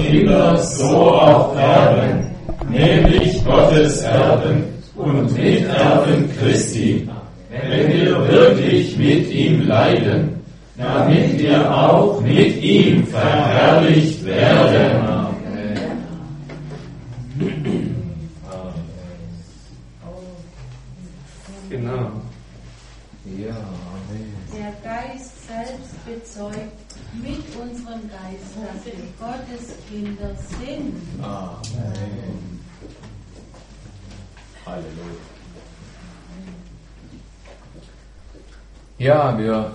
Kinder, so auf Erden, nämlich Gottes Erben und Miterben Christi, wenn wir wirklich mit ihm leiden, damit wir auch mit ihm verherrlicht werden. Genau. Ja, Amen. Der Geist selbst bezeugt mit unserem Geist, dass wir Gottes Kinder sind. Amen. Halleluja. Ja, wir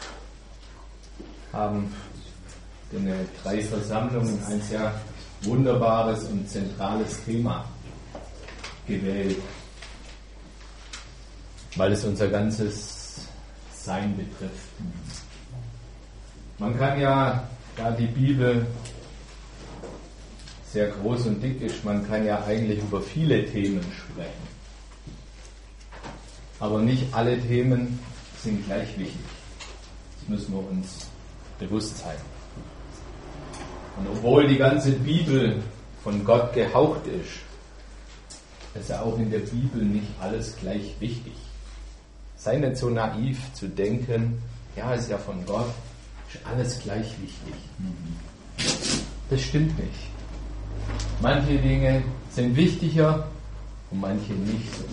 haben in den 3 Versammlungen ein sehr wunderbares und zentrales Thema gewählt, weil es unser ganzes Sein betrifft. Man kann ja, da die Bibel sehr groß und dick ist, man kann ja eigentlich über viele Themen sprechen. Aber nicht alle Themen sind gleich wichtig. Das müssen wir uns bewusst sein. Und obwohl die ganze Bibel von Gott gehaucht ist ja auch in der Bibel nicht alles gleich wichtig. Sei nicht so naiv zu denken, ja, ist ja von Gott, ist alles gleich wichtig. Das stimmt nicht. Manche Dinge sind wichtiger und manche nicht so.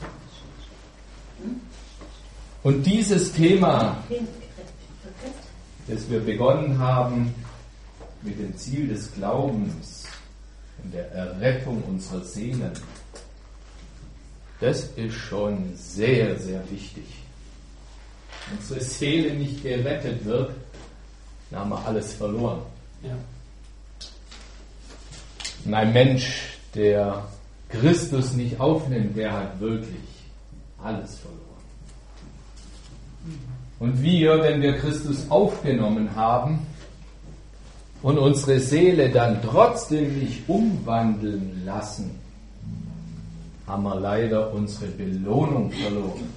Und dieses Thema, das wir begonnen haben mit dem Ziel des Glaubens und der Errettung unserer Seelen, das ist schon sehr, sehr wichtig. Wenn unsere Seele nicht gerettet wird, dann haben wir alles verloren. Ja. Und ein Mensch, der Christus nicht aufnimmt, der hat wirklich alles verloren. Und wir, wenn wir Christus aufgenommen haben und unsere Seele dann trotzdem nicht umwandeln lassen, haben wir leider unsere Belohnung verloren.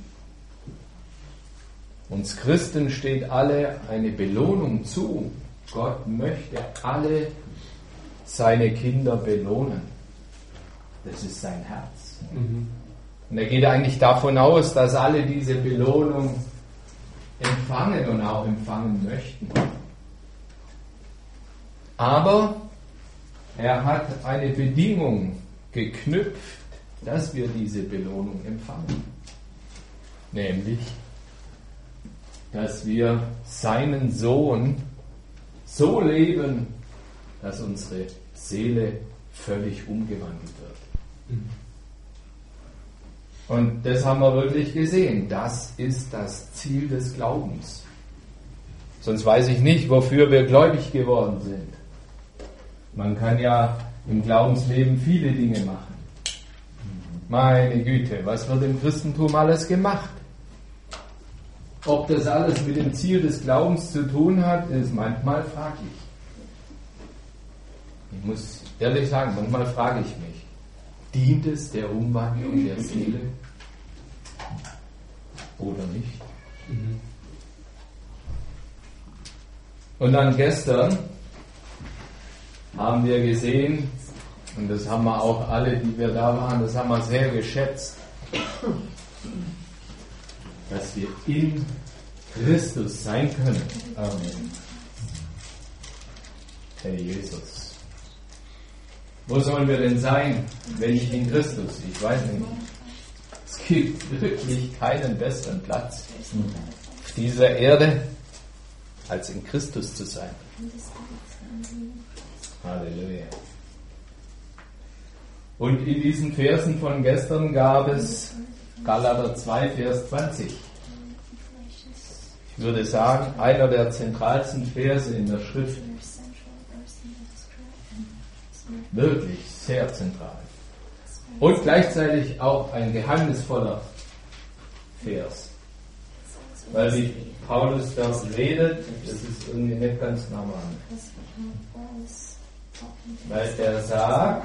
Uns Christen steht alle eine Belohnung zu. Gott möchte alle seine Kinder belohnen. Das ist sein Herz. Und er geht eigentlich davon aus, dass alle diese Belohnung empfangen und auch empfangen möchten. Aber er hat eine Bedingung geknüpft, dass wir diese Belohnung empfangen. Nämlich, dass wir seinen Sohn so leben, dass unsere Seele völlig umgewandelt wird. Und das haben wir wirklich gesehen. Das ist das Ziel des Glaubens. Sonst weiß ich nicht, wofür wir gläubig geworden sind. Man kann ja im Glaubensleben viele Dinge machen. Meine Güte, was wird im Christentum alles gemacht? Ob das alles mit dem Ziel des Glaubens zu tun hat, ist manchmal fraglich. Ich muss ehrlich sagen, manchmal frage ich mich, dient es der Umwandlung der Seele oder nicht? Und dann gestern haben wir gesehen, und das haben wir auch alle, die wir da waren, das haben wir sehr geschätzt, dass wir in Christus sein können. Amen. Herr Jesus. Wo sollen wir denn sein, wenn nicht in Christus? Ich weiß nicht. Es gibt wirklich keinen besseren Platz auf dieser Erde, als in Christus zu sein. Halleluja. Und in diesen Versen von gestern gab es Galater 2, Vers 20. Ich würde sagen, einer der zentralsten Verse in der Schrift. Wirklich sehr zentral. Und gleichzeitig auch ein geheimnisvoller Vers. Weil wie Paulus da redet, das ist irgendwie nicht ganz normal. Weil er sagt,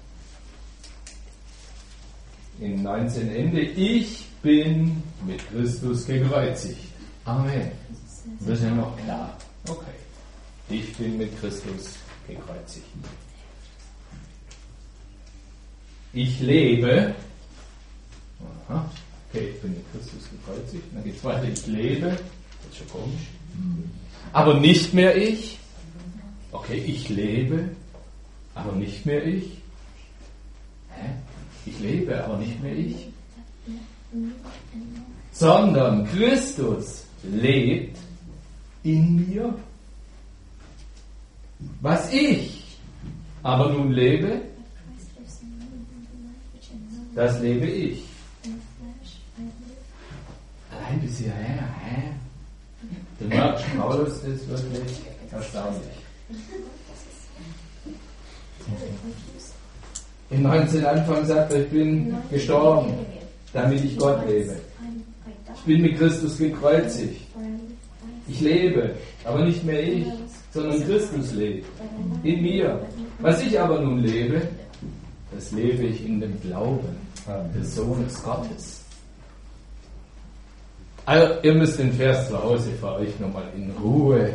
in 19 Ende, ich bin mit Christus gekreuzigt. Amen. Das ist ja noch klar. Okay. Ich bin mit Christus gekreuzigt. Ich lebe. Aha. Okay, ich bin mit Christus gekreuzigt. Dann geht es weiter. Ich lebe. Das ist schon komisch. Aber nicht mehr ich. Okay, ich lebe. Aber nicht mehr ich. Hä? Ich lebe, aber nicht mehr ich. Sondern Christus lebt in mir. Was ich aber nun lebe, das lebe ich. Allein bis hierher, Du merkst, Paulus ist wirklich erstaunlich. Im 19. Anfang sagt er, ich bin gestorben, damit ich Gott lebe. Ich bin mit Christus gekreuzigt. Ich lebe, aber nicht mehr ich, sondern Christus lebt in mir. Was ich aber nun lebe, das lebe ich in dem Glauben des Sohnes Gottes. Also, ihr müsst den Vers zu Hause für euch nochmal in Ruhe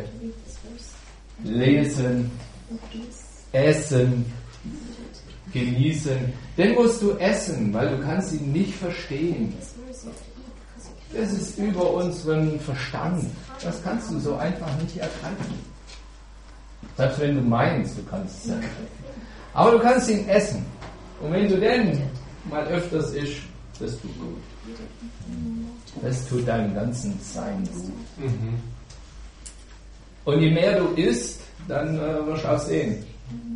lesen, essen, genießen. Den musst du essen, weil du kannst ihn nicht verstehen. Das ist über unseren Verstand. Das kannst du so einfach nicht ergreifen. Selbst wenn du meinst, du kannst es ergreifen. Aber du kannst ihn essen. Und wenn du den mal öfters isst, das tut gut. Das tut deinem ganzen Sein gut. Und je mehr du isst, dann wirst du auch sehen.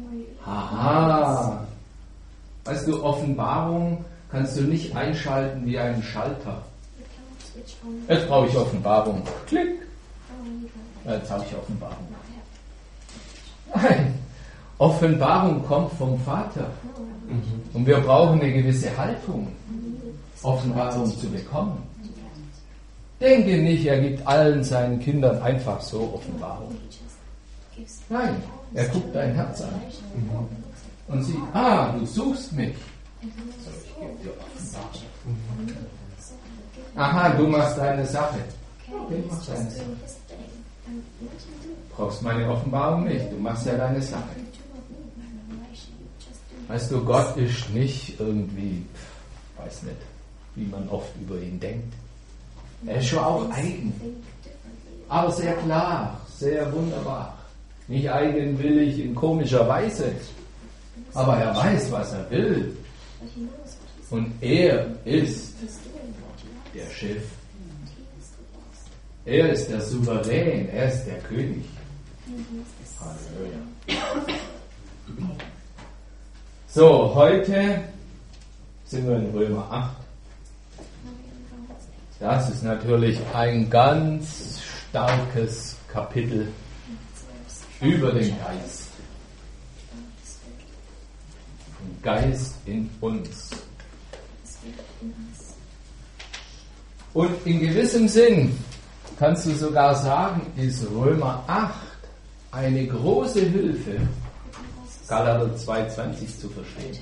Aha. Weißt du, Offenbarung kannst du nicht einschalten wie einen Schalter. Jetzt brauche ich Offenbarung. Klick. Jetzt habe ich Offenbarung. Nein. Offenbarung kommt vom Vater. Und wir brauchen eine gewisse Haltung, Offenbarung zu bekommen. Denke nicht, er gibt allen seinen Kindern einfach so Offenbarung. Nein, er guckt dein Herz an und sieht, du suchst mich. So, ich gebe dir Offenbarung. Aha, du machst deine Sache. Okay, mach deine Sache. Du brauchst meine Offenbarung nicht, du machst ja deine Sache. Weißt du, Gott ist nicht irgendwie, weiß nicht, wie man oft über ihn denkt. Er ist schon auch eigen, aber sehr klar, sehr wunderbar. Nicht eigenwillig in komischer Weise, aber er weiß, was er will. Und er ist der Chef. Er ist der Souverän, er ist der König. Halleluja. So, heute sind wir in Römer 8. Das ist natürlich ein ganz starkes Kapitel über den Geist. Den Geist in uns. Und in gewissem Sinn kannst du sogar sagen, ist Römer 8 eine große Hilfe, Galater 2,20 zu verstehen.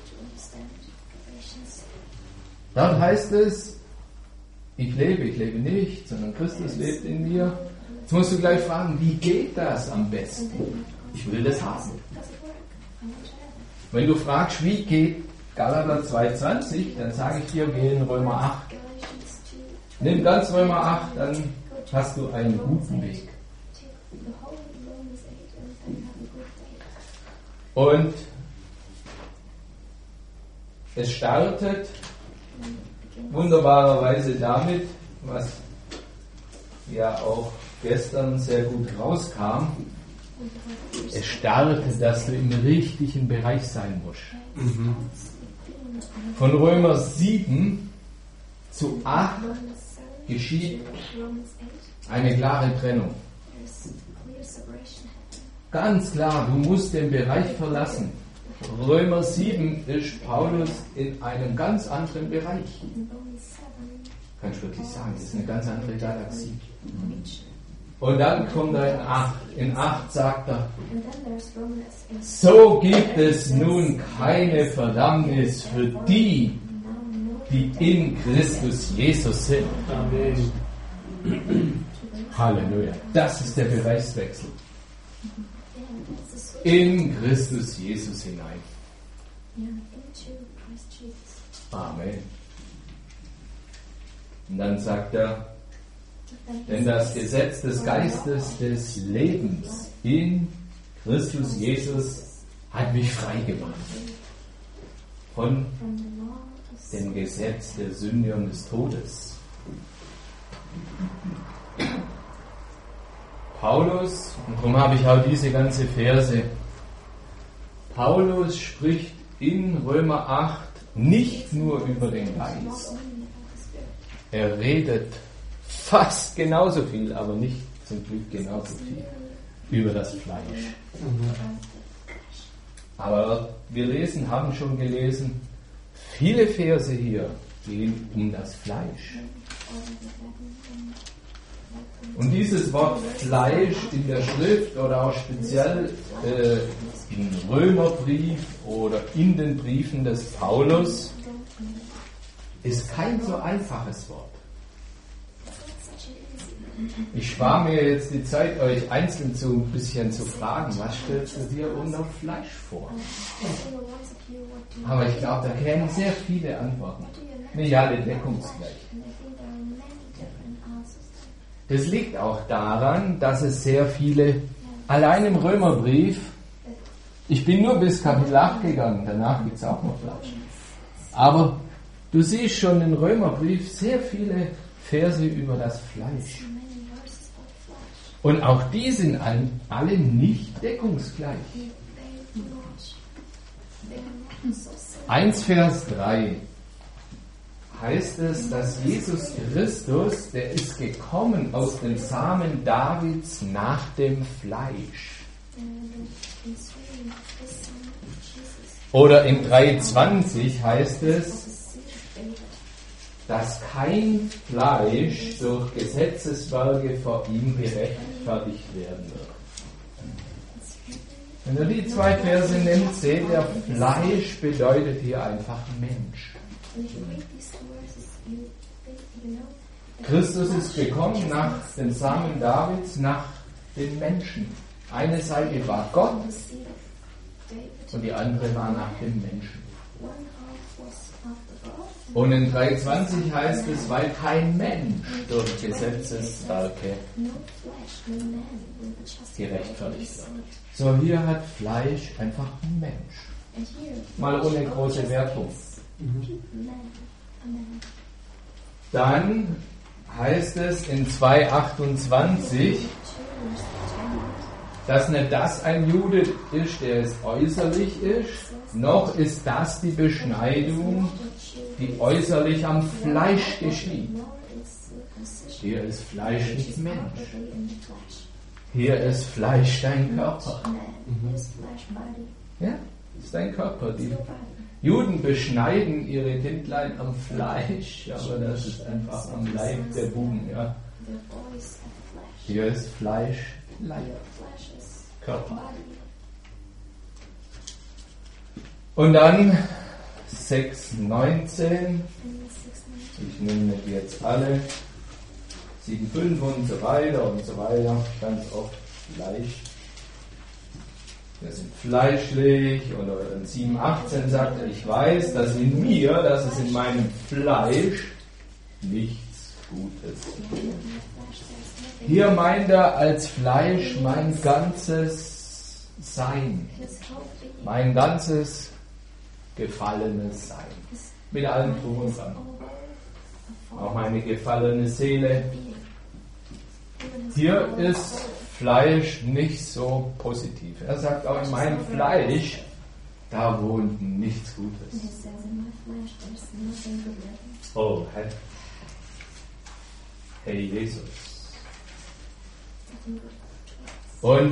Dann heißt es, ich lebe nicht, sondern Christus lebt in mir. Jetzt musst du gleich fragen, wie geht das am besten? Ich will das haben. Wenn du fragst, wie geht Galater 2,20, dann sage ich dir, geh in Römer 8. Nimm ganz Römer 8, dann hast du einen guten Weg. Und es startet wunderbarerweise damit, was ja auch gestern sehr gut rauskam. Es startet, dass du im richtigen Bereich sein musst. Von Römer 7 zu 8 geschieht eine klare Trennung. Ganz klar, du musst den Bereich verlassen. Römer 7 ist Paulus in einem ganz anderen Bereich. Kann ich wirklich sagen, das ist eine ganz andere Galaxie. Und dann kommt er in 8. In 8 sagt er, so gibt es nun keine Verdammnis für die, die in Christus Jesus sind. Amen. Halleluja. Das ist der Bereichswechsel. in Christus Jesus hinein. Amen. Und dann sagt er, denn das Gesetz des Geistes des Lebens in Christus Jesus hat mich frei gemacht von dem Gesetz der Sünde und des Todes. Paulus, und darum habe ich auch diese ganze Verse, Paulus spricht in Römer 8 nicht nur über den Geist. Er redet fast genauso viel, aber nicht zum Glück genauso viel über das Fleisch. Aber wir haben schon gelesen, viele Verse hier gehen um das Fleisch. Und dieses Wort Fleisch in der Schrift oder auch speziell im Römerbrief oder in den Briefen des Paulus ist kein so einfaches Wort. Ich spare mir jetzt die Zeit, euch einzeln ein bisschen zu fragen, was stellst du dir unter Fleisch vor? Aber ich glaube, da kämen sehr viele Antworten. Nicht alle deckungsgleich. Das liegt auch daran, dass es sehr viele, allein im Römerbrief, ich bin nur bis Kapitel 8 gegangen, danach gibt es auch noch Fleisch. Aber du siehst schon im Römerbrief sehr viele Verse über das Fleisch. Und auch die sind alle nicht deckungsgleich. 1 Vers 3 heißt es, dass Jesus Christus, der ist gekommen aus dem Samen Davids nach dem Fleisch. Oder in 3,20 heißt es, dass kein Fleisch durch Gesetzeswerke vor ihm gerechtfertigt werden wird. Wenn ihr die 2 Verse nehmt, seht ihr, Fleisch bedeutet hier einfach Mensch. Christus ist gekommen nach dem Samen Davids, nach den Menschen. Eine Seite war Gott und die andere war nach dem Menschen. Und in 3,20 heißt es, weil kein Mensch durch Gesetzeswerke gerechtfertigt wird. So, hier hat Fleisch einfach ein Mensch. Mal ohne große Wertung. Dann heißt es in 2,28, dass nicht das ein Jude ist, der es äußerlich ist, noch ist das die Beschneidung, die äußerlich am Fleisch geschieht. Hier ist Fleisch nicht Mensch. Hier ist Fleisch dein Körper. Ja, ist dein Körper. Die Juden beschneiden ihre Kindlein am Fleisch, aber das ist einfach am Leib der Buben. Ja. Hier ist Fleisch, Leib, Körper. Und dann 6,19. Ich nehme nicht jetzt alle. 7,5 und so weiter und so weiter. Ganz oft Fleisch. Wir sind fleischlich. Oder in 7,18 sagt er, ich weiß, dass in mir, dass es in meinem Fleisch nichts Gutes. Hier meint er als Fleisch mein ganzes Sein. Mein ganzes gefallenes Sein. Mit allem Drum und Dran. Auch meine gefallene Seele. Hier ist Fleisch nicht so positiv. Er sagt auch in meinem Fleisch, da wohnt nichts Gutes. Oh, hey Jesus. Und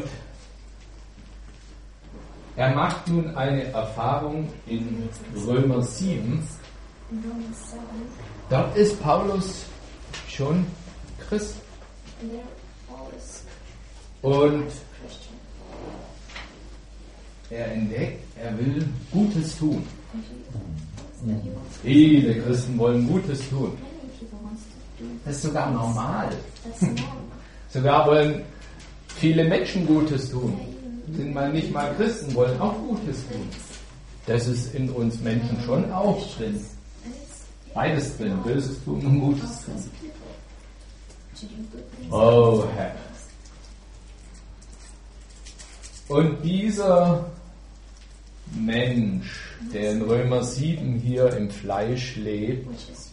er macht nun eine Erfahrung in Römer 7. Dort ist Paulus schon Christ. Und er entdeckt, er will Gutes tun. Viele Christen wollen Gutes tun. Das ist sogar normal. Sogar wollen viele Menschen Gutes tun. sind nicht mal Christen, wollen auch Gutes tun. Das ist in uns Menschen schon auch drin. Beides drin, Böses tun und Gutes tun. Oh Herr. Und dieser Mensch, der in Römer 7 hier im Fleisch lebt,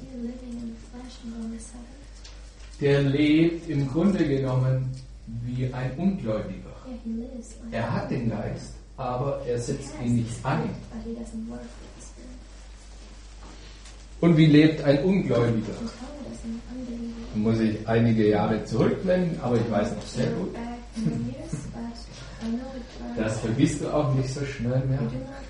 der lebt im Grunde genommen wie ein Ungläubiger. Er hat den Geist, aber er setzt ihn nicht ein. Und wie lebt ein Ungläubiger? Da muss ich einige Jahre zurückblenden, aber ich weiß noch sehr gut. Das vergisst du auch nicht so schnell mehr.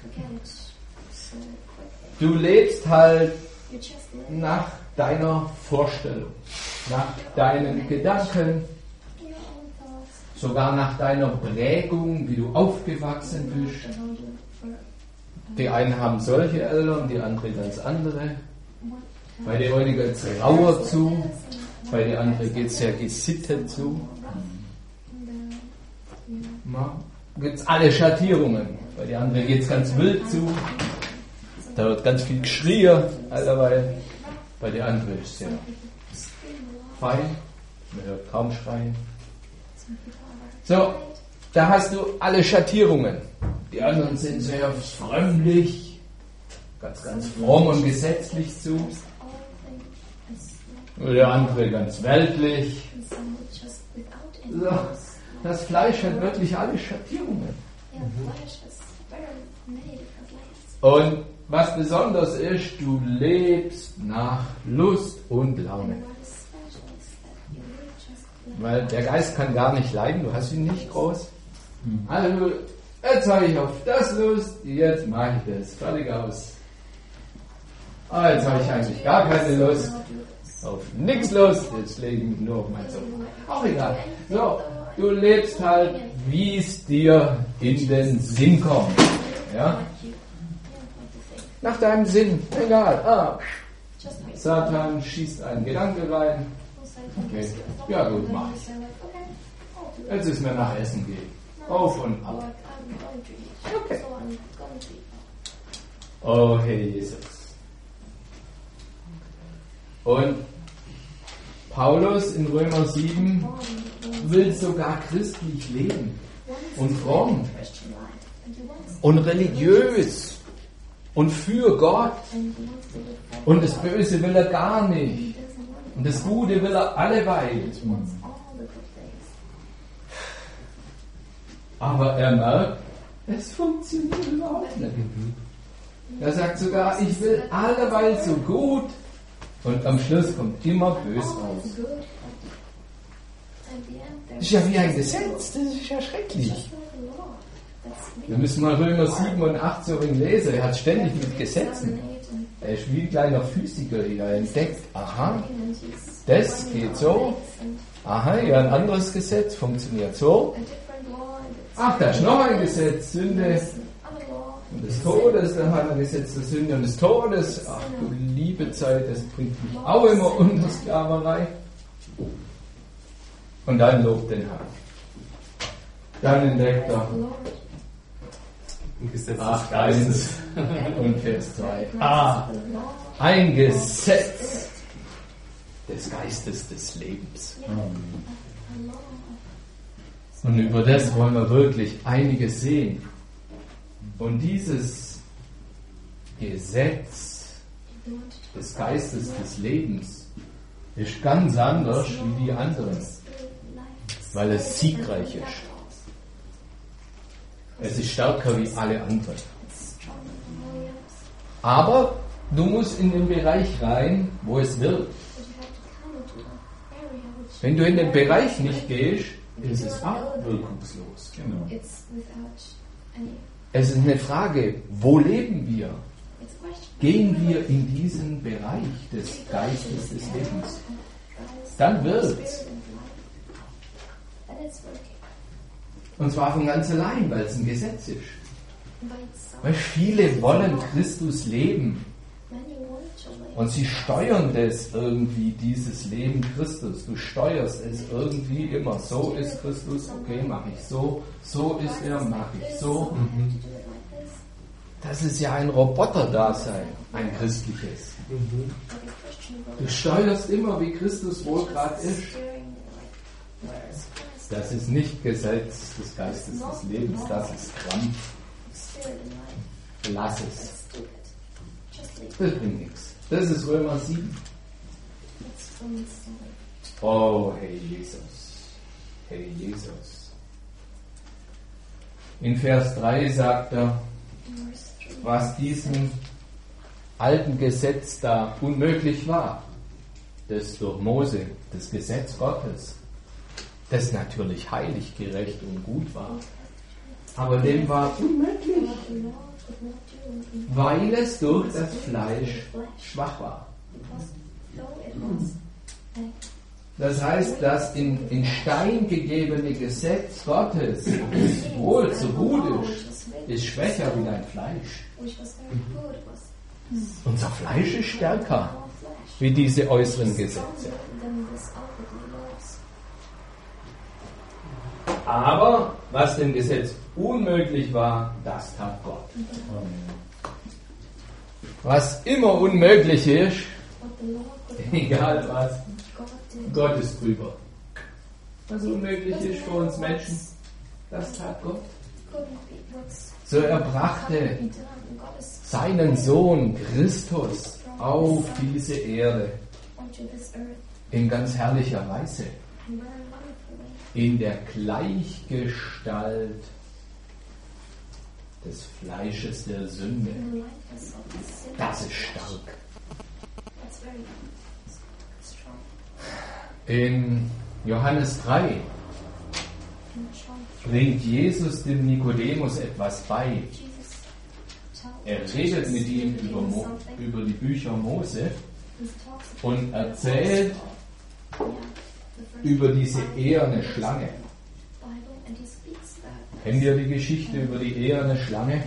Du lebst halt nach deiner Vorstellung, nach deinen Gedanken, sogar nach deiner Prägung, wie du aufgewachsen bist. Die einen haben solche Eltern, die anderen ganz andere. Bei der einen geht es rauer zu, bei der anderen geht es sehr gesittet zu. Da gibt es alle Schattierungen. Bei der anderen geht es ganz wild zu. Da wird ganz viel geschrien, allerweil. Bei der anderen ist es sehr fein. Man hört kaum schreien. So, da hast du alle Schattierungen. Die anderen sind sehr frömmlich, ganz fromm und gesetzlich zu. Der andere ganz weltlich. So, das Fleisch hat wirklich alle Schattierungen. Und was besonders ist, du lebst nach Lust und Laune. Weil der Geist kann gar nicht leiden, du hast ihn nicht groß. Also, jetzt habe ich auf das Lust, jetzt mache ich das. Fertig aus. Jetzt habe ich eigentlich gar keine Lust. Auf nichts Lust, jetzt lege ich mich nur auf mein Sofa. Auch egal. So, du lebst halt, wie es dir in den Sinn kommt. Ja? Nach deinem Sinn, egal. Satan schießt einen Gedanke rein. Okay, ja gut, mach ich. Jetzt ist mir nach Essen gehen. Auf und ab. Okay. Oh Herr Jesus. Und Paulus in Römer 7 will sogar christlich leben und fromm und religiös und für Gott. Und das Böse will er gar nicht. Und das Gute will er alleweit. Aber er merkt, es funktioniert überhaupt nicht. Er sagt sogar, ich will alleweil so gut. Und am Schluss kommt immer böse raus. Das ist ja wie ein Gesetz, das ist ja schrecklich. Wir müssen mal Römer 7 und 8 so lesen. Er hat ständig mit Gesetzen. Er ist wie ein kleiner Physiker, er entdeckt, aha, das geht so. Aha, ja, ein anderes Gesetz funktioniert so. Ach, da ist noch ein Gesetz, Sünde und des Todes, dann hat er ein Gesetz der Sünde und des Todes. Ach du liebe Zeit, das bringt mich auch immer unter Sklaverei. Und dann lobt den Herrn. Dann entdeckt er 8,1 und Vers 2. Ein Gesetz des Geistes des Lebens. Und über das wollen wir wirklich einiges sehen. Und dieses Gesetz des Geistes des Lebens ist ganz anders wie die anderen, weil es siegreich ist. Es ist stärker wie alle anderen. Aber du musst in den Bereich rein, wo es wirkt. Wenn du in den Bereich nicht gehst, ist es auch wirkungslos. Genau. Es ist eine Frage, wo leben wir? Gehen wir in diesen Bereich des Geistes des Lebens? Dann wird's. Und zwar von ganz allein, weil es ein Gesetz ist. Weil viele wollen Christus leben. Und sie steuern das irgendwie, dieses Leben Christus. Du steuerst es irgendwie immer. So ist Christus, okay, mache ich so. So ist er, mache ich so. Das ist ja ein Roboter-Dasein, ein christliches. Du steuerst immer, wie Christus wohl gerade ist. Das ist nicht Gesetz des Geistes des Lebens, das ist Krampf. Lass es. Das bringt nichts. Das ist Römer 7. Oh, hey Jesus. Hey Jesus. In Vers 3 sagt er, was diesem alten Gesetz da unmöglich war, das durch Mose, das Gesetz Gottes, das natürlich heilig, gerecht und gut war, aber dem war unmöglich, weil es durch das Fleisch schwach war. Das heißt, das in Stein gegebene Gesetz Gottes, das wohl so gut ist schwächer wie dein Fleisch. Unser Fleisch ist stärker wie diese äußeren Gesetze. Aber was dem Gesetz unmöglich war, das tat Gott. Was immer unmöglich ist, egal was, Gott ist drüber. Was unmöglich ist für uns Menschen, das tat Gott. So er brachte seinen Sohn Christus auf diese Erde in ganz herrlicher Weise. In der Gleichgestalt des Fleisches der Sünde. Das ist stark. In Johannes 3 bringt Jesus dem Nikodemus etwas bei. Er redet mit ihm über die Bücher Mose und erzählt über diese eherne Schlange. Kennt ihr die Geschichte über die eherne Schlange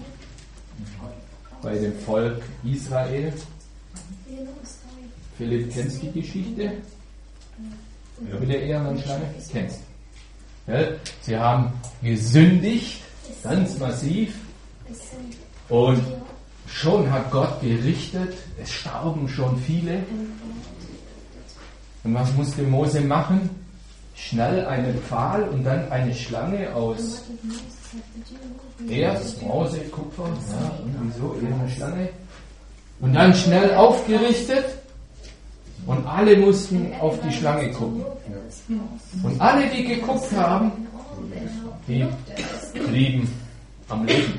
bei dem Volk Israel? Philipp, kennst du die Geschichte mit der ehernen Schlange? Kennst du? Ja, sie haben gesündigt, ganz massiv, und schon hat Gott gerichtet, es starben schon viele. Und was musste Mose machen? Schnell einen Pfahl und dann eine Schlange aus Erz, Bronze, Kupfer, ja, irgendwie so, eine Schlange. Und dann schnell aufgerichtet und alle mussten auf die Schlange gucken. Und alle, die geguckt haben, die blieben am Leben.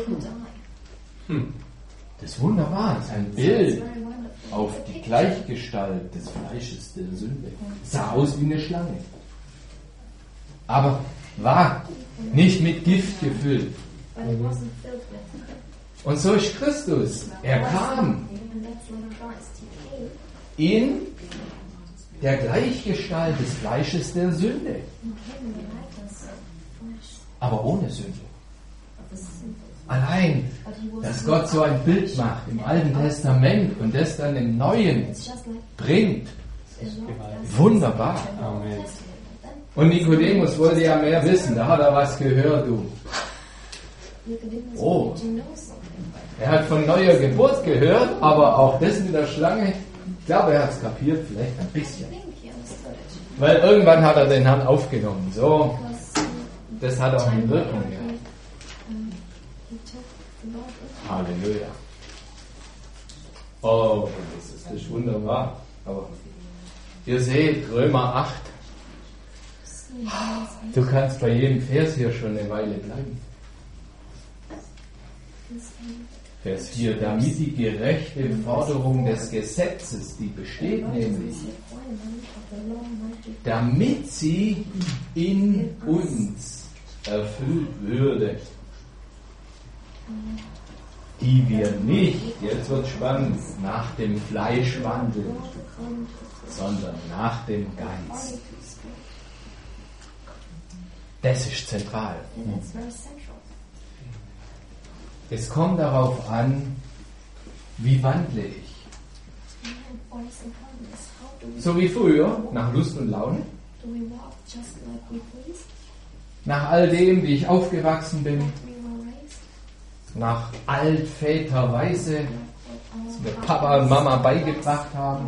Das ist wunderbar, das ist ein Bild auf die Gleichgestalt des Fleisches der Sünde. Sah aus wie eine Schlange. Aber war nicht mit Gift gefüllt. Und so ist Christus. Er kam in der Gleichgestalt des Fleisches der Sünde. Aber ohne Sünde. Allein, dass Gott so ein Bild macht im Alten Testament und das dann im Neuen bringt. Wunderbar. Amen. Und Nikodemus wollte ja mehr wissen, da hat er was gehört, du. Oh, er hat von neuer Geburt gehört, aber auch das mit der Schlange, ich glaube, er hat es kapiert, vielleicht ein bisschen. Weil irgendwann hat er den Herrn aufgenommen, so, das hat auch eine Wirkung gehabt. Halleluja. Oh, das ist wunderbar. Aber ihr seht, Römer 8, du kannst bei jedem Vers hier schon eine Weile bleiben. Vers 4, damit die gerechte Forderung des Gesetzes, die besteht nämlich, damit sie in uns erfüllt würde, die wir nicht, jetzt wird spannend, nach dem Fleisch wandeln, sondern nach dem Geist. Das ist zentral. Es kommt darauf an, wie wandle ich. So wie früher, nach Lust und Laune. Nach all dem, wie ich aufgewachsen bin. Nach Altväterweise, was mir Papa und Mama beigebracht haben.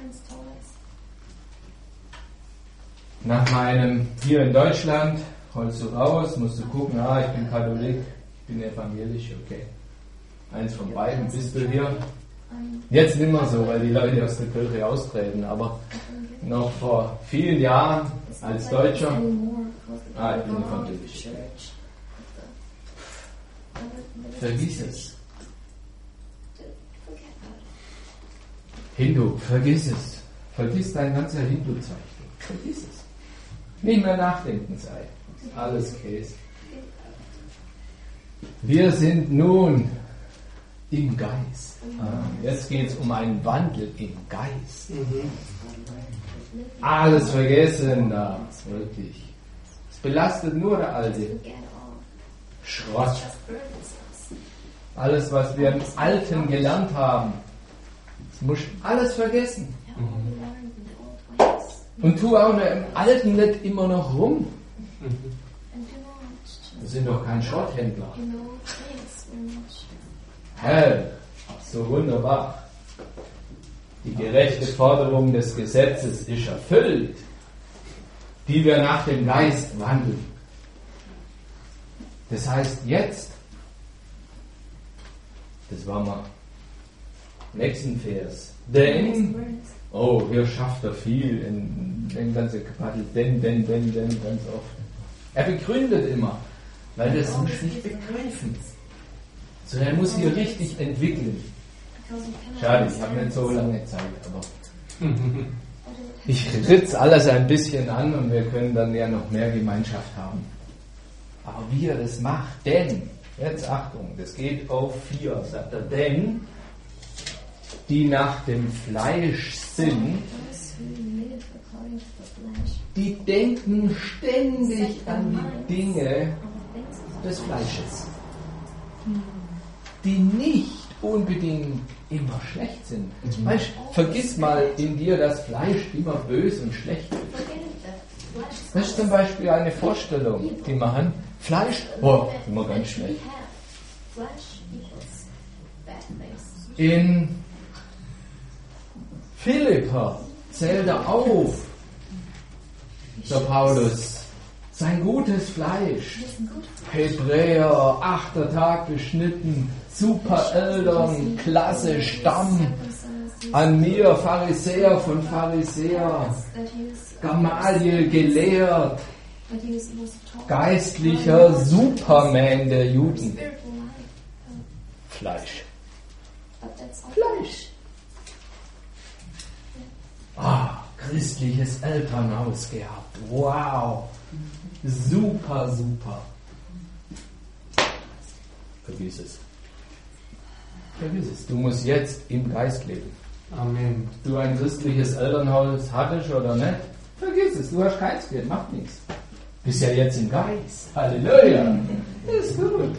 Nach meinem, hier in Deutschland, holst du raus, musst du gucken, ich bin Katholik, ich bin evangelisch, okay. Eins von beiden, bist du hier? Jetzt nicht mehr so, weil die Leute aus der Kirche austreten, aber noch vor vielen Jahren als Deutscher, ich bin evangelisch. Vergiss es. Hindu, vergiss es. Vergiss dein ganzer Hindu-Zeichen. Vergiss es. Nicht mehr nachdenken sei. Alles Käse. Wir sind nun im Geist. Jetzt geht es um einen Wandel im Geist. Alles vergessen da, wirklich. Es belastet nur der alte Schrott. Alles, was wir im Alten gelernt haben, das muss alles vergessen. Und tu auch im Alten nicht immer noch rum. Wir sind doch kein Schrotthändler. Hell, so wunderbar. Die gerechte Forderung des Gesetzes ist erfüllt, die wir nach dem Geist wandeln. Das heißt jetzt, das war mal nächsten Vers, denn, hier schafft er viel in den ganzen Kapitel, denn, ganz oft. Er begründet immer, weil das muss ich nicht begreifen. Sondern er muss hier richtig entwickeln. Schade, ich habe nicht so lange Zeit, aber ich ritze alles ein bisschen an und wir können dann ja noch mehr Gemeinschaft haben. Aber wie er das macht, denn, jetzt Achtung, das geht auf 4, sagt er, denn die nach dem Fleisch sind, die denken ständig an die Dinge des Fleisches, die nicht unbedingt immer schlecht sind. Weißt, vergiss mal in dir, dass Fleisch immer böse und schlecht ist. Das ist zum Beispiel eine Vorstellung, die wir haben. Fleisch, immer ganz schlecht. In Philipper zählt er auf, der Paulus, sein gutes Fleisch. Hebräer, 8. Tag beschnitten, super Eltern, klasse Stamm. An mir, Pharisäer von Pharisäer, Gamaliel gelehrt, geistlicher Superman der Juden. Fleisch. Fleisch. Christliches Elternhaus gehabt. Wow. Super, super. Vergiss es. Vergiss es. Du musst jetzt im Geist leben. Amen. Du ein christliches Elternhaus hattest oder nicht, vergiss es. Du hast keins Geld, macht nichts. Bist ja jetzt im Geist. Halleluja. Ist gut.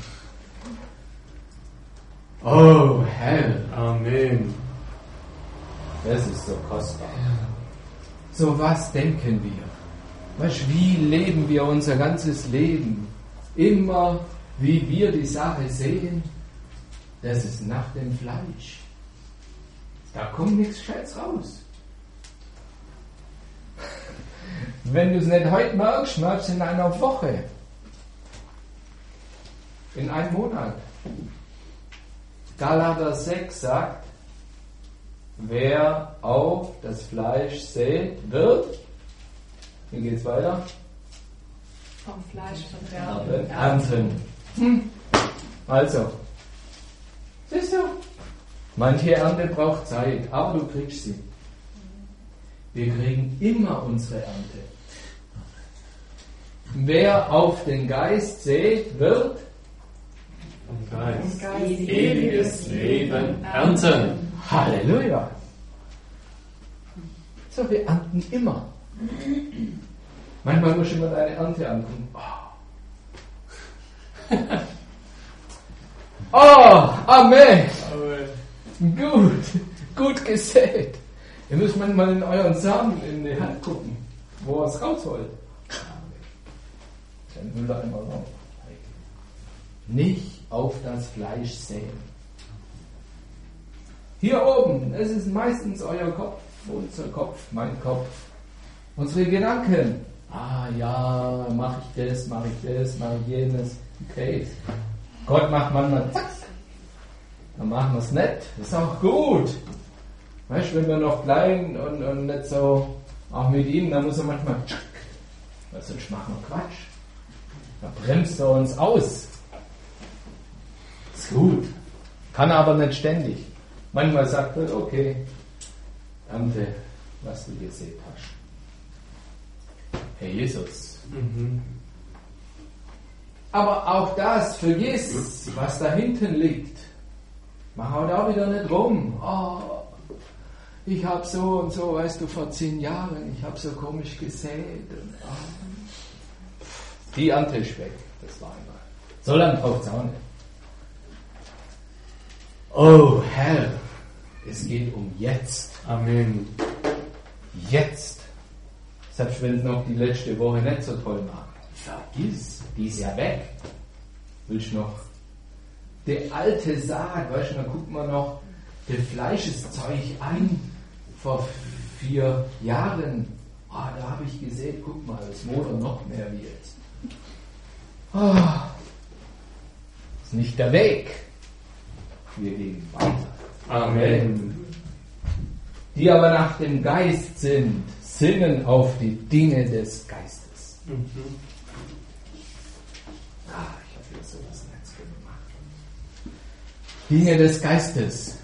Oh, Herr. Amen. Das ist so kostbar. So was denken wir? Weißt, wie leben wir unser ganzes Leben? Immer, wie wir die Sache sehen, das ist nach dem Fleisch. Da kommt nichts Gescheites raus. Wenn du es nicht heute merkst, merkst du in einer Woche. In einem Monat. Galater 6 sagt, wer auf das Fleisch sät, wird, wie geht's weiter? Vom Fleisch von ernten. Also, siehst du, manche Ernte braucht Zeit, aber du kriegst sie. Wir kriegen immer unsere Ernte. Wer auf den Geist sät, wird vom Geist ewiges Leben ernten. Halleluja! So, wir ernten immer. Manchmal muss ich immer deine Ernte angucken. Oh, Amen! Gut gesät. Ihr müsst manchmal in euren Samen in die Hand gucken, wo ihr es rausholt. Dann will er einmal raus. Nicht auf das Fleisch säen. Hier oben, es ist meistens euer Kopf, unser Kopf, mein Kopf, unsere Gedanken. Ah ja, mache ich das, mache ich jenes. Okay. Gott macht manchmal zack. Dann machen wir es nicht. Das ist auch gut. Weißt du, wenn wir noch klein und nicht so, auch mit ihm, dann muss er manchmal tschack. Weil sonst machen wir Quatsch. Dann bremst er uns aus. Ist gut. Kann aber nicht ständig. Manchmal sagt er, okay, ernte, was du gesät hast. Herr Jesus. Aber auch das, vergiss, was da hinten liegt. Mach auch da wieder nicht rum. Oh, ich habe so und so, weißt du, vor 10 Jahren, ich habe so komisch gesät. Und, oh. Die Ernte ist weg. Das war einmal. So lange braucht es auch nicht. Oh Herr, es geht um jetzt. Amen. Jetzt. Selbst wenn es noch die letzte Woche nicht so toll war. Vergiss, die ist ja weg. Willst du noch? Der alte Saat, weißt du, dann guckt man noch das Fleischeszeug an vor 4 Jahren. Ah, da habe ich gesehen, guck mal, es modert noch mehr wie jetzt. Ah, ist nicht der Weg. Wir gehen weiter. Amen. Die aber nach dem Geist sind, sinnen auf die Dinge des Geistes. Ah, ich habe jetzt sowas nicht gemacht. Dinge des Geistes.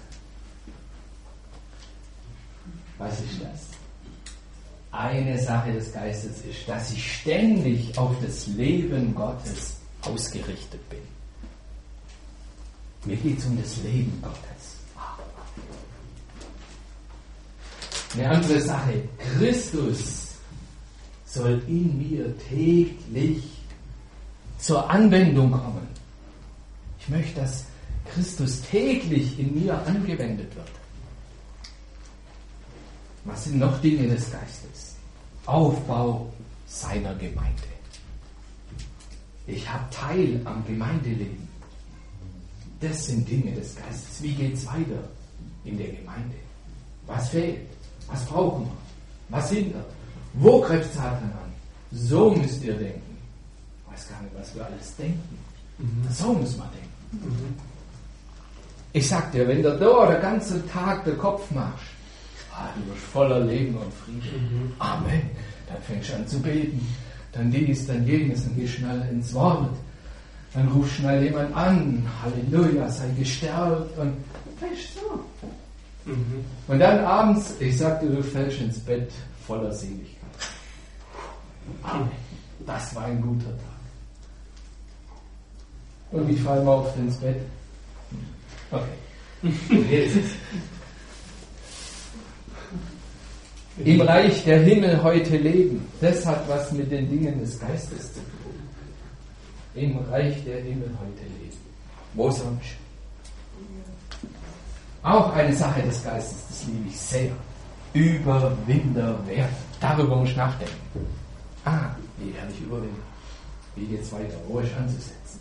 Was ist das? Eine Sache des Geistes ist, dass ich ständig auf das Leben Gottes ausgerichtet bin. Mir geht es um das Leben Gottes. Eine andere Sache, Christus soll in mir täglich zur Anwendung kommen. Ich möchte, dass Christus täglich in mir angewendet wird. Was sind noch Dinge des Geistes? Aufbau seiner Gemeinde. Ich habe Teil am Gemeindeleben. Das sind Dinge des Geistes. Wie geht es weiter in der Gemeinde? Was fehlt? Was brauchen wir? Was hindert? Wo greift Satan an? So müsst ihr denken. Ich weiß gar nicht, was wir alles denken. So muss man denken. Ich sag dir, wenn du da den ganzen Tag den Kopf machst, du wirst voller Leben und Frieden. Amen. Dann fängst du an zu beten. Dann dies, dann jenes, dann gehst du schnell ins Wort. Dann rufst schnell jemand an. Halleluja, sei gestärkt. Und weißt du, und dann abends, ich sagte, du fällst ins Bett voller Seligkeit. Amen. Das war ein guter Tag. Und wie fallen wir oft ins Bett? Okay. Im Reich der Himmel heute leben. Das hat was mit den Dingen des Geistes zu tun. Im Reich der Himmel heute leben. Wo sonst? Auch eine Sache des Geistes, das liebe ich sehr. Überwinder werden. Darüber muss ich nachdenken. Wie werde ich überwinden? Wie geht es weiter? Wo ist anzusetzen?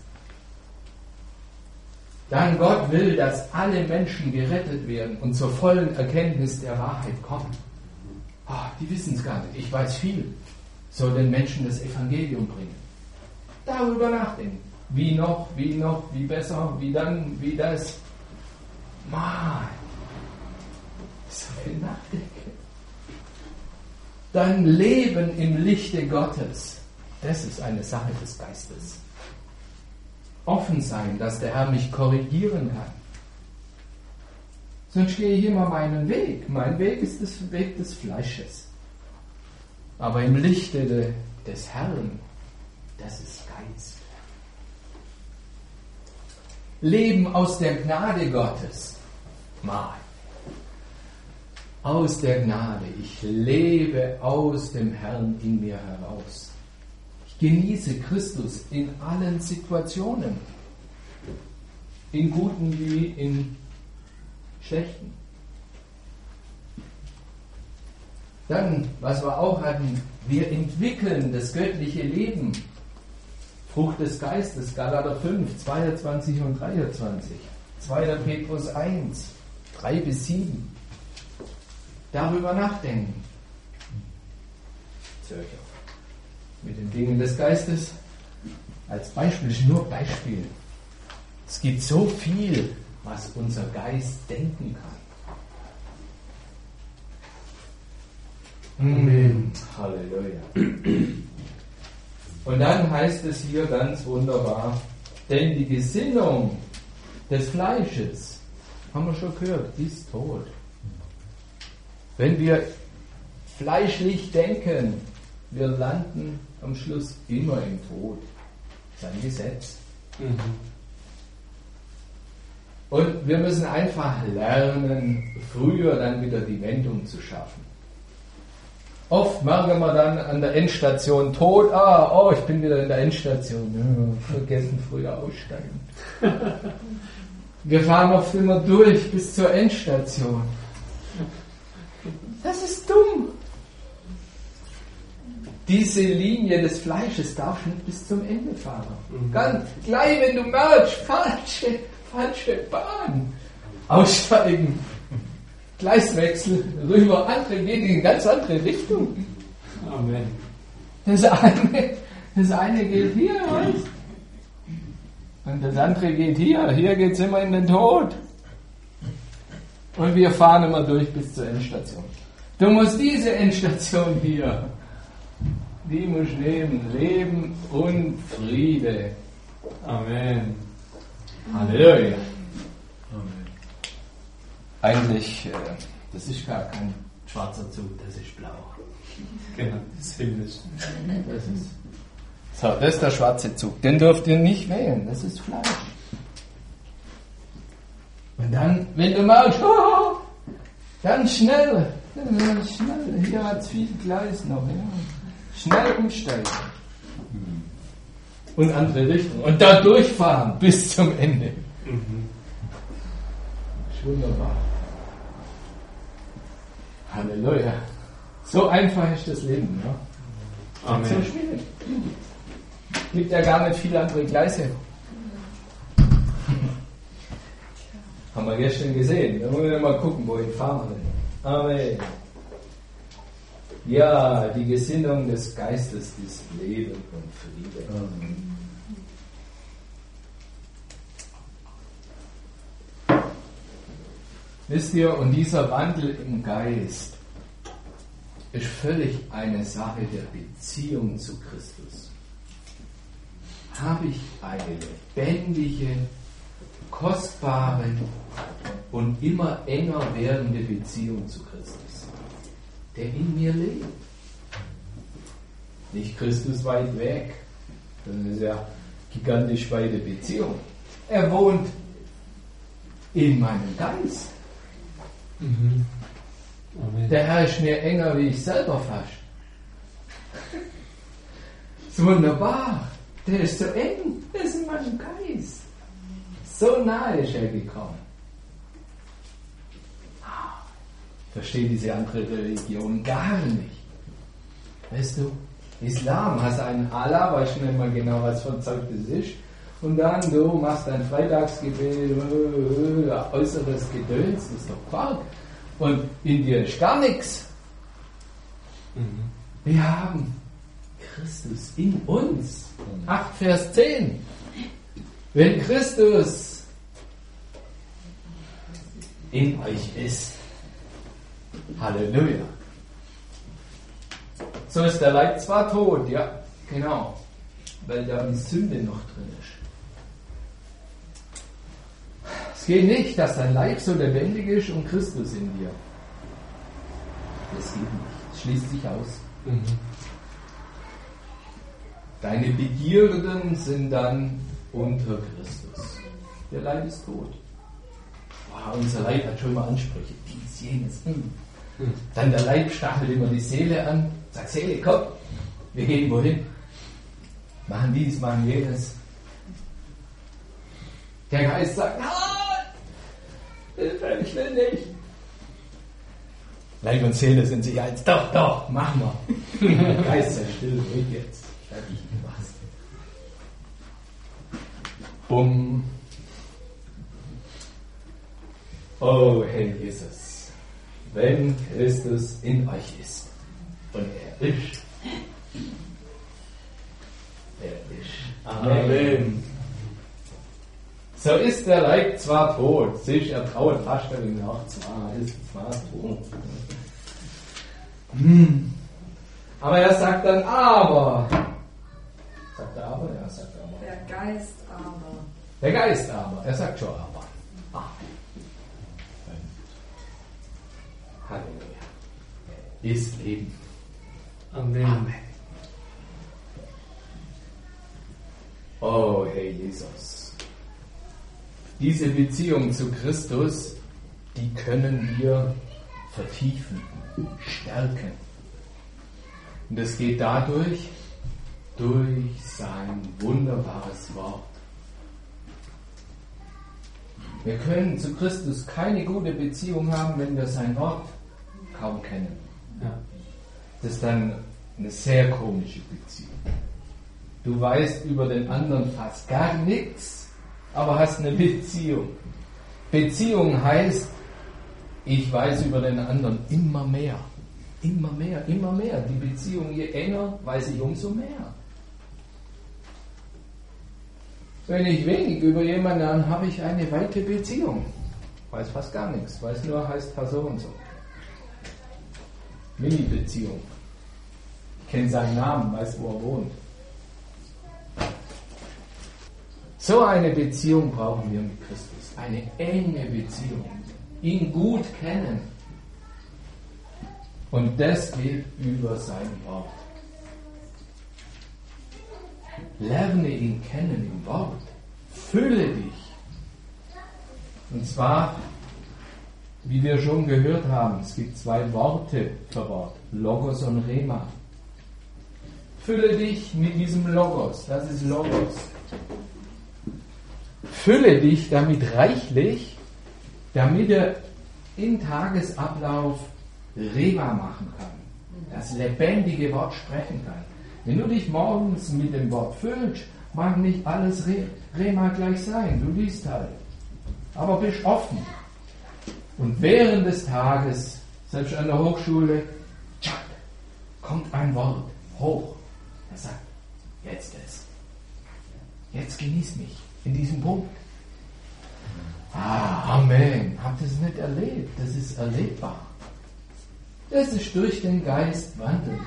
Dann Gott will, dass alle Menschen gerettet werden und zur vollen Erkenntnis der Wahrheit kommen. Die wissen es gar nicht. Ich weiß viel. Soll den Menschen das Evangelium bringen. Darüber nachdenken. Wie noch, wie besser, wie dann, wie das. Mann, so viel nachdenken. Dann Leben im Lichte Gottes. Das ist eine Sache des Geistes. Offen sein, dass der Herr mich korrigieren kann. Sonst gehe ich immer meinen Weg. Mein Weg ist der Weg des Fleisches. Aber im Lichte des Herrn, das ist Geist. Leben aus der Gnade Gottes. Mal. Aus der Gnade. Ich lebe aus dem Herrn in mir heraus. Ich genieße Christus in allen Situationen. In guten wie in schlechten. Dann, was wir auch hatten, wir entwickeln das göttliche Leben. Frucht des Geistes, Galater 5, 22 und 23. 2. Petrus 1, 3 bis 7. Darüber nachdenken. Mit den Dingen des Geistes als Beispiel, ist nur Beispiel. Es gibt so viel, was unser Geist denken kann. Amen. Halleluja. Und dann heißt es hier ganz wunderbar, denn die Gesinnung des Fleisches, haben wir schon gehört, ist tot. Wenn wir fleischlich denken, wir landen am Schluss immer im Tod. Das ist ein Gesetz. Und wir müssen einfach lernen, früher dann wieder die Wendung zu schaffen. Oft merken wir dann an der Endstation Tod, ich bin wieder in der Endstation, vergessen früher aussteigen. Wir fahren oft immer durch bis zur Endstation. Das ist dumm. Diese Linie des Fleisches darf nicht bis zum Ende fahren. Ganz gleich, wenn du merkst, falsche Bahn, aussteigen. Gleiswechsel, rüber, andere geht in eine ganz andere Richtung. Amen. Das eine geht hier, weißt? Und das andere geht hier. Hier geht es immer in den Tod. Und wir fahren immer durch bis zur Endstation. Du musst diese Endstation hier, die musst nehmen. Leben und Friede. Amen. Halleluja. Eigentlich, das ist gar kein schwarzer Zug, das ist blau. Genau, das ist himmlisch. Das ist der schwarze Zug. Den dürft ihr nicht wählen, das ist Fleisch. Und dann, wenn du merkst, dann schnell, hier hat es viel Gleis noch, ja. Schnell umsteigen. Und andere Richtung. Und da durchfahren bis zum Ende. Wunderbar. Halleluja. So einfach ist das Leben. Ja? Amen. So schwierig. Gibt ja gar nicht viele andere Gleise. Haben wir gestern gesehen. Da wollen wir mal gucken, wohin fahren wir. Amen. Ja, die Gesinnung des Geistes ist Leben und Friede. Amen. Wisst ihr, und dieser Wandel im Geist ist völlig eine Sache der Beziehung zu Christus. Habe ich eine lebendige, kostbare und immer enger werdende Beziehung zu Christus, der in mir lebt. Nicht Christus weit weg, das ist ja gigantisch weite Beziehung. Er wohnt in meinem Geist. Amen. Der Herr ist mir enger wie ich selber fast. Ist wunderbar. Der ist so eng. Der ist in meinem Geist. So nahe ist er gekommen. Verstehe diese andere Religion gar nicht. Weißt du, Islam, hast einen Allah, weißt du nicht mal genau, was für ein Zeug das ist. Und dann, du machst ein Freitagsgebet, äußeres Gedöns, das ist doch Quark. Und in dir ist gar nichts. Wir haben Christus in uns. 8 Vers 10. Wenn Christus in euch ist. Halleluja. So ist der Leib zwar tot, ja, genau, weil da die Sünde noch drin ist. Es geht nicht, dass dein Leib so lebendig ist und Christus in dir. Das geht nicht. Es schließt sich aus. Deine Begierden sind dann unter Christus. Der Leib ist tot. Wow, unser Leib hat schon mal Ansprüche. Dies, jenes. Dann der Leib stachelt immer die Seele an. Sagt, Seele, komm, wir gehen wohin. Machen dies, machen jenes. Der Geist sagt, ich will nicht. Leib und Seele sind sich eins. Doch, machen wir. Geist sei still, ruhig jetzt. Fertig, was? Bumm. Oh, Herr Jesus, wenn Christus in euch ist und er ist. Amen. So ist der Leib zwar tot, sich er trauert fast ihm nach, zwar ist zwar tot. Aber er sagt dann aber. Sagt er aber? Ja, sagt er aber. Der Geist aber. Der Geist aber. Er sagt schon aber. Halleluja. Ist Leben. Amen. Oh, Herr Jesus. Diese Beziehung zu Christus, die können wir vertiefen, stärken. Und das geht dadurch, durch sein wunderbares Wort. Wir können zu Christus keine gute Beziehung haben, wenn wir sein Wort kaum kennen. Ja. Das ist dann eine sehr komische Beziehung. Du weißt über den anderen fast gar nichts, aber hast eine Beziehung. Beziehung heißt, ich weiß über den anderen immer mehr. Immer mehr, immer mehr. Die Beziehung, je enger, weiß ich umso mehr. Wenn ich wenig über jemanden, dann habe ich eine weite Beziehung. Weiß fast gar nichts. Weiß nur, heißt so und so. Mini-Beziehung. Ich kenne seinen Namen, weiß, wo er wohnt. So eine Beziehung brauchen wir mit Christus. Eine enge Beziehung. Ihn gut kennen. Und das geht über sein Wort. Lerne ihn kennen im Wort. Fülle dich. Und zwar, wie wir schon gehört haben, es gibt 2 Worte für Wort. Logos und Rhema. Fülle dich mit diesem Logos. Das ist Logos. Fülle dich damit reichlich, damit er im Tagesablauf Rhema machen kann. Das lebendige Wort sprechen kann. Wenn du dich morgens mit dem Wort füllst, mag nicht alles Rhema gleich sein. Du liest halt. Aber bist offen. Und während des Tages, selbst an der Hochschule, tschack, kommt ein Wort hoch. Er sagt, jetzt ist. Jetzt genieß mich in diesem Punkt. Amen. Habt ihr es nicht erlebt? Das ist erlebbar. Das ist durch den Geist wandeln.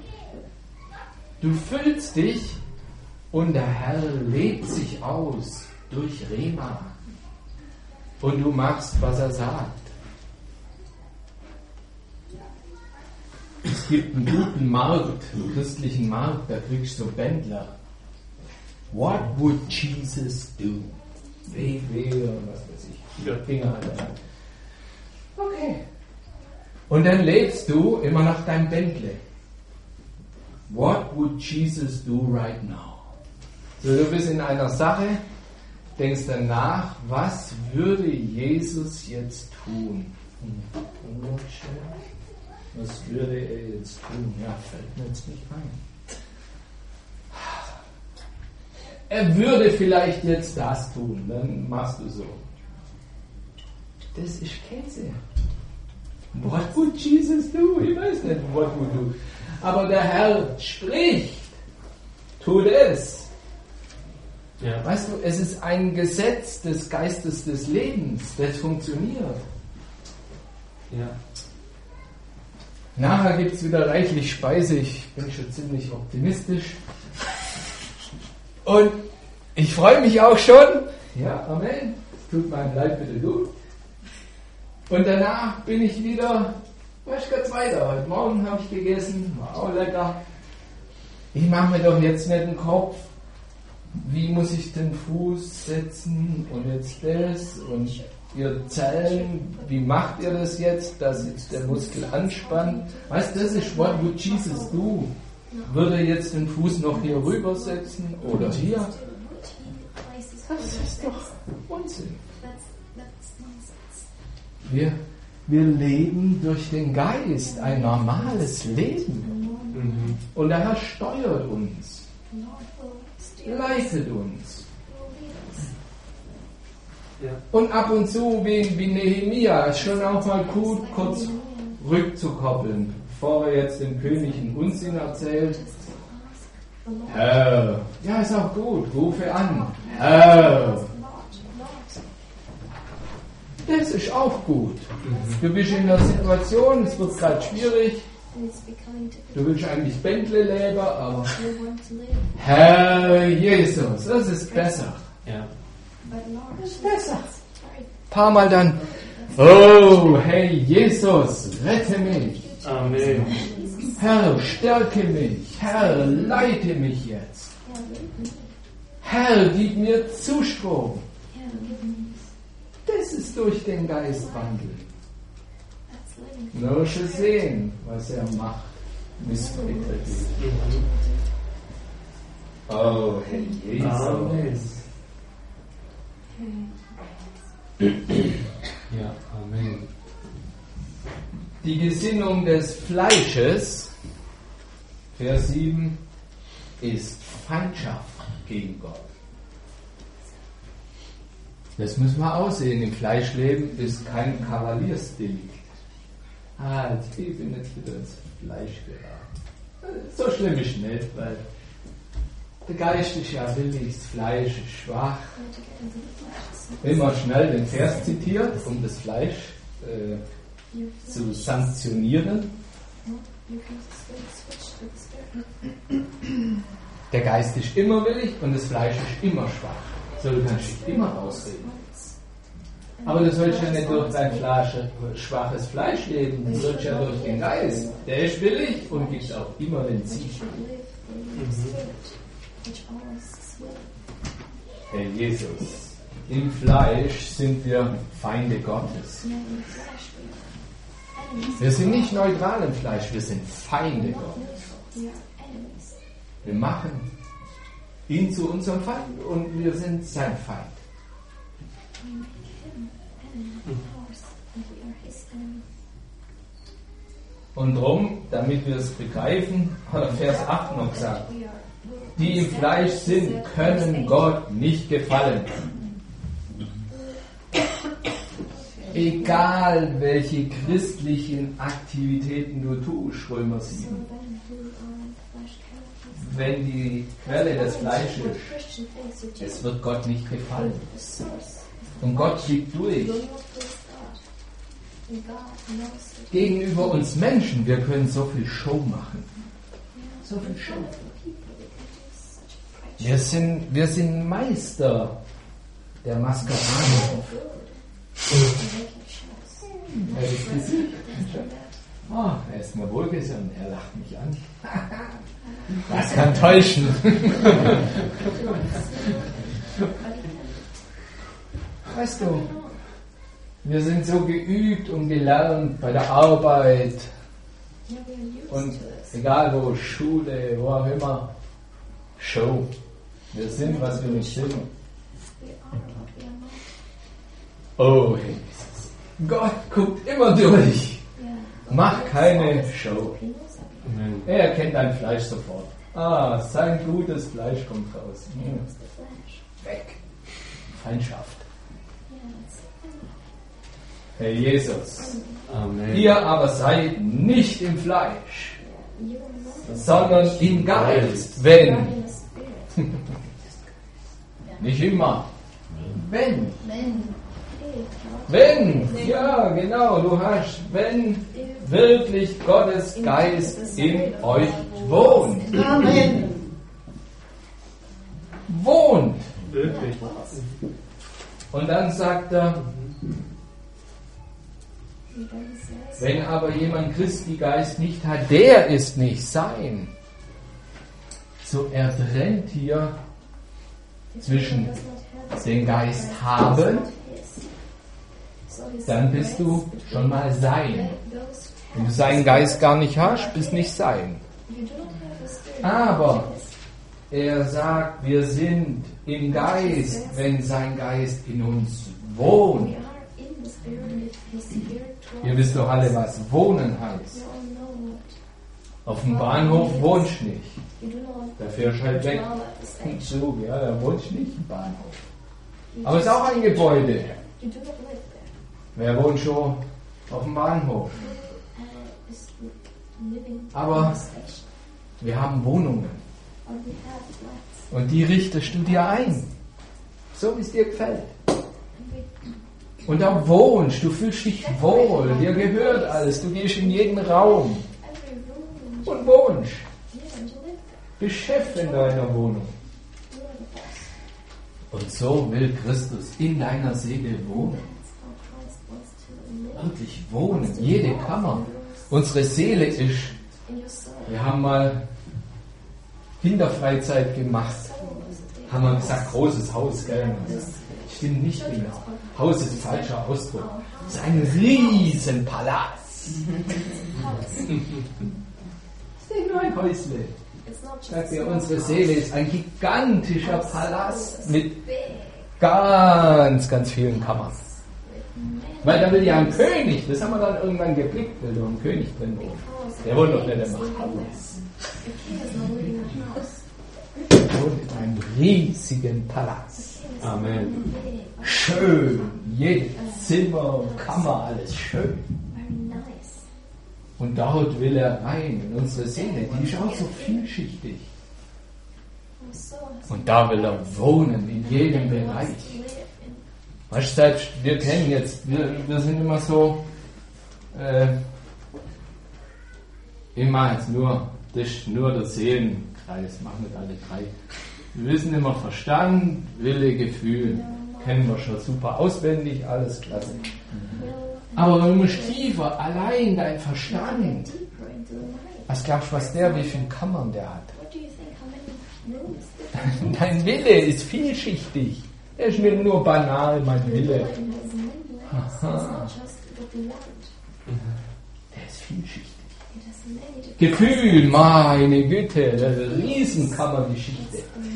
Du füllst dich und der Herr lebt sich aus durch Rhema. Und du machst, was er sagt. Es gibt einen guten Markt, einen christlichen Markt, da kriegst du Bändler. What would Jesus do? Was weiß ich. 4 Finger an der Hand. Okay. Und dann lebst du immer nach deinem Bändle. What would Jesus do right now? So, du bist in einer Sache, denkst dann nach, was würde Jesus jetzt tun? Was würde er jetzt tun? Ja, fällt mir jetzt nicht ein. Er würde vielleicht jetzt das tun, dann machst du so. Das ist Käse. What would Jesus do? Ich weiß nicht, what would do. Aber der Herr spricht. Tut es. Ja. Weißt du, es ist ein Gesetz des Geistes des Lebens, das funktioniert. Ja. Nachher gibt es wieder reichlich Speise, ich bin schon ziemlich optimistisch. Und ich freue mich auch schon. Ja, Amen. Tut meinem Leib bitte gut. Und danach bin ich wieder, was ganz weiter. Heute Morgen habe ich gegessen, war auch lecker. Ich mache mir doch jetzt nicht den Kopf, wie muss ich den Fuß setzen und jetzt das und ihr Zellen, wie macht ihr das jetzt, dass jetzt der Muskel anspannt. Weißt du, das ist what would Jesus do? Würde er jetzt den Fuß noch hier rüber setzen oder hier? Das ist doch Unsinn. wir leben durch den Geist ein normales Leben. Mhm. Und der Herr steuert uns, leitet uns. Ja. Und ab und zu, wie Nehemia, ist schon auch mal gut, kurz rückzukoppeln, bevor er jetzt dem König einen Unsinn erzählt. Herr, ja, ist auch gut, rufe an. Herr, das ist auch gut. Du bist in einer Situation, es wird gerade schwierig, du willst eigentlich Bentley leben, aber Herr Jesus, das ist besser. Ja. Das ist besser. Ein paar Mal dann, oh, hey Jesus, rette mich. Amen. Herr, stärke mich. Herr, leite mich jetzt. Herr, gib mir Zuspruch. Das ist durch den Geist wandeln. Nur schon sehen, was er macht. Missverständlich. Oh, Herr Jesus. Amen. Ja, Amen. Die Gesinnung des Fleisches, Vers 7, ist Feindschaft gegen Gott. Das müssen wir aussehen. Im Fleischleben ist kein Kavaliersdelikt. Ich bin jetzt wieder ins Fleisch geraten. So schlimm ist nicht, weil der Geist ist ja willig, das Fleisch ist schwach. Immer schnell den Vers zitiert, um das Fleisch zu sanktionieren. Der Geist ist immer willig und das Fleisch ist immer schwach. So, du kannst dich immer rausreden. Aber du sollst ja nicht durch dein schwaches Fleisch leben, du sollst ja durch den Geist. Der ist willig und gibt auch immer den Sieg. Herr Jesus, im Fleisch sind wir Feinde Gottes. Wir sind nicht neutral im Fleisch, wir sind Feinde Gottes. Wir machen ihn zu unserem Feind und wir sind sein Feind. Und darum, damit wir es begreifen, hat er Vers 8 noch gesagt, die im Fleisch sind, können Gott nicht gefallen. Egal welche christlichen Aktivitäten du tust, Römer 7. Wenn die Quelle des Fleisches ist, es wird Gott nicht gefallen. Und Gott schickt durch. Gegenüber uns Menschen, wir können so viel Show machen. So viel Show. Wir sind Meister der Maskerade. Er ist mir wohlgesonnen, er lacht mich an. Das kann täuschen. Weißt du, wir sind so geübt und gelernt bei der Arbeit und egal wo, Schule, wo auch immer, Show. Wir sind, was wir nicht sind. Oh, Jesus. Gott guckt immer durch. Mach keine Show. Er kennt dein Fleisch sofort. Sein gutes Fleisch kommt raus. Weg. Feindschaft. Herr Jesus, Amen. ihr aber seid nicht im Fleisch, sondern im Geist, wenn, nicht immer, wenn, ja genau, du hast, wenn wirklich Gottes Geist in euch wohnt. Amen. Wohnt. Wirklich. Und dann sagt er, wenn aber jemand Christi Geist nicht hat, der ist nicht sein. So er trennt hier zwischen den Geist haben, dann bist du schon mal sein. Wenn du seinen Geist gar nicht hast, bist nicht sein. Aber er sagt, wir sind im Geist, wenn sein Geist in uns wohnt. Ihr wisst doch alle, was Wohnen heißt. You all know what. Auf dem Bahnhof wohnst du nicht. You do not Da fährst du halt weg. dwell at the station. Zug, ja, da wohnst du nicht im Bahnhof. Aber es ist auch ein Gebäude. You do not live there. Wer wohnt schon auf dem Bahnhof? Is living Aber- at the station. Wir haben Wohnungen. Or we have flats. Und die richtest du dir ein. So wie es dir gefällt. And we Und da wohnst, du fühlst dich wohl, dir gehört alles, du gehst in jeden Raum every room und wohnst. yeah, and you live there. Bist Chef in deiner Wohnung. You are the boss. Und so will Christus in deiner Seele wohnen. That's how Christ wants to live. Wirklich wohnen, jede Kammer. Unsere Seele ist, In your soul. wir haben mal Kinderfreizeit gemacht, haben wir gesagt, großes Haus, gell? Das stimmt nicht genau. Haus ist ein falscher Ausdruck. Es ist ein Riesenpalast. Das ist nicht nur ein Häusle. It's not just Sagt ihr, a unsere small Seele ist ein gigantischer Palast mit ganz, ganz vielen Kammern. Weil da will ja ein König, das haben wir dann irgendwann geblickt, will doch ein König drin wohnen. Der wohnt doch nicht im Haus. The king is not living in a house. Der wohnt in einem riesigen Palast. Amen. Big, Schön, jedes Zimmer und Kammer, alles schön. very nice. Und dort will er rein, in unsere Seele, die ist auch so vielschichtig. Our soul has Und da will er wohnen, in jedem He wants Bereich. to live in. Weißt du, selbst wir kennen jetzt, wir sind immer so, ich mache jetzt nur, das ist nur der Seelenkreis, machen nicht alle drei. Wir wissen immer Verstand, Wille, Gefühl, kennen wir schon super auswendig, alles klasse. Aber du musst tiefer, allein dein Verstand. Deeper into the mind. Was glaubst du, was der, wie viele Kammern der hat? What do you think? How many rooms? Dein Wille ist vielschichtig. Der ist nicht nur banal, mein Wille. It has many layers. It's not just what we want. Der ist vielschichtig. It has many different Gefühl, meine Güte, das ist eine Riesenkammergeschichte.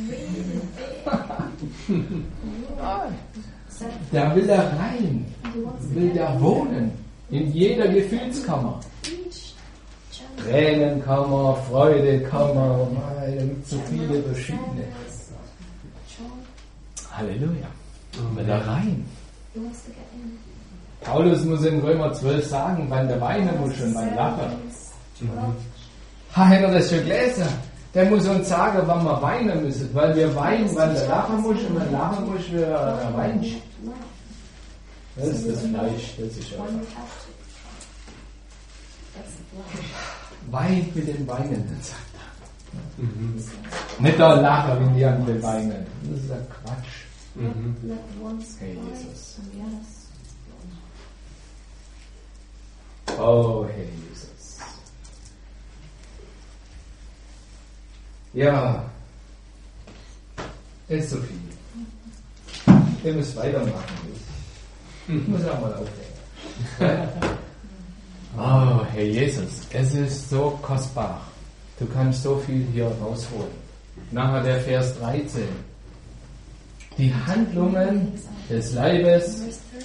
Da will er rein, will der wohnen, in jeder Gefühlskammer. Tränenkammer, Freudekammer, da gibt es so viele verschiedene. Halleluja, will er rein. Paulus muss in Römer 12 sagen, wann der weinen muss und wann lachen. Hat er das schon gelesen? Der muss uns sagen, wann wir weinen müssen, weil wir weinen, wann der lachen muss und wenn lachen muss, wenn er weint. Das ist das Fleisch, das ist einfach. Weint mit den Weinenden, sagt er. Nicht da lachen, wenn die anderen weinen. Das ist ja Quatsch. Hey Jesus. Oh, Herr Jesus. Ja, ist so viel. Ihr müsst weitermachen. Ich muss auch mal aufhören. Oh, Herr Jesus, es ist so kostbar. Du kannst so viel hier rausholen. Nachher der Vers 13. Die Handlungen des Leibes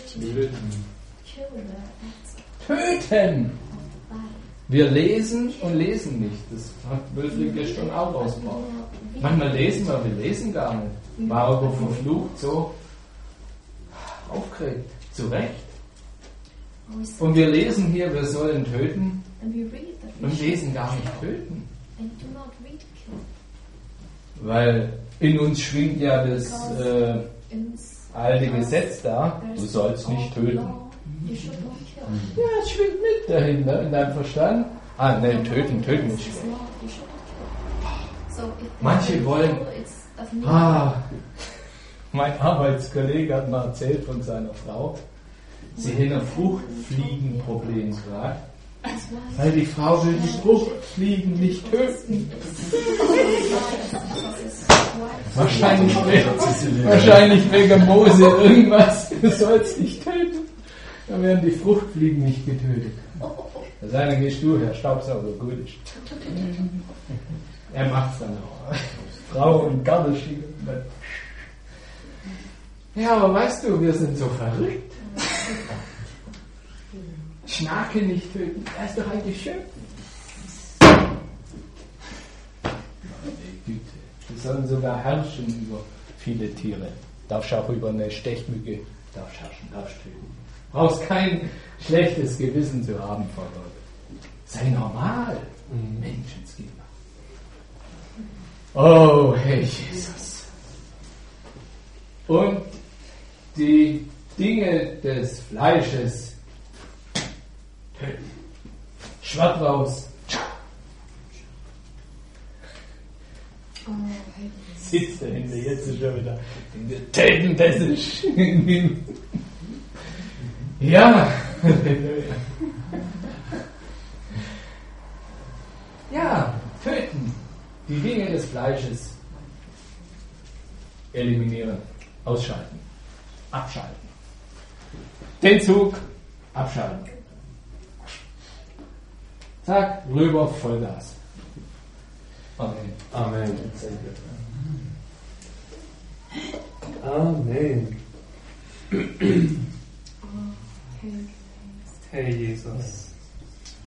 töten. Wir lesen und lesen nicht. Das hat Wilfried gestern auch ausgebracht. Manchmal lesen wir lesen gar nicht. War aber verflucht so aufgeregt. Zu Recht. Und wir lesen hier, wir sollen töten und lesen gar nicht töten. Weil in uns schwingt ja das alte Gesetz da, du sollst nicht töten. Ja, es schwingt mit dahinter in deinem Verstand. Ah, nein, töten ist schwer. Manche wollen. Mein Arbeitskollege hat mal erzählt von seiner Frau, sie hat ein Fruchtfliegenproblem gerade. Weil die Frau will die Fruchtfliegen nicht töten. Wahrscheinlich wegen Mose irgendwas, du sollst nicht töten. Dann werden die Fruchtfliegen nicht getötet. Da sagt er, gehst du, Herr Staubsauger, gut ist. Er macht es dann auch. Frau und Gardeschiebe. Ja, aber weißt du, wir sind so verrückt. Schnake nicht töten. Er ist doch ein Geschöpf. Güte. Die sollen sogar herrschen über viele Tiere. Darfst auch über eine Stechmücke herrschen, darfst töten. Brauchst kein schlechtes Gewissen zu haben vor Gott. Sei normal, Menschenskinder. Oh, Herr Jesus. Und die Dinge des Fleisches töten. Schwert raus. Oh, hey. Sitzt dahinter, jetzt ist schon wieder in der Töten, das ist. Ja. Ja, töten. Die Dinge des Fleisches eliminieren, ausschalten, abschalten. Den Zug abschalten. Zack, rüber, Vollgas. Amen. Amen. Amen. Oh, hey. Herr Jesus.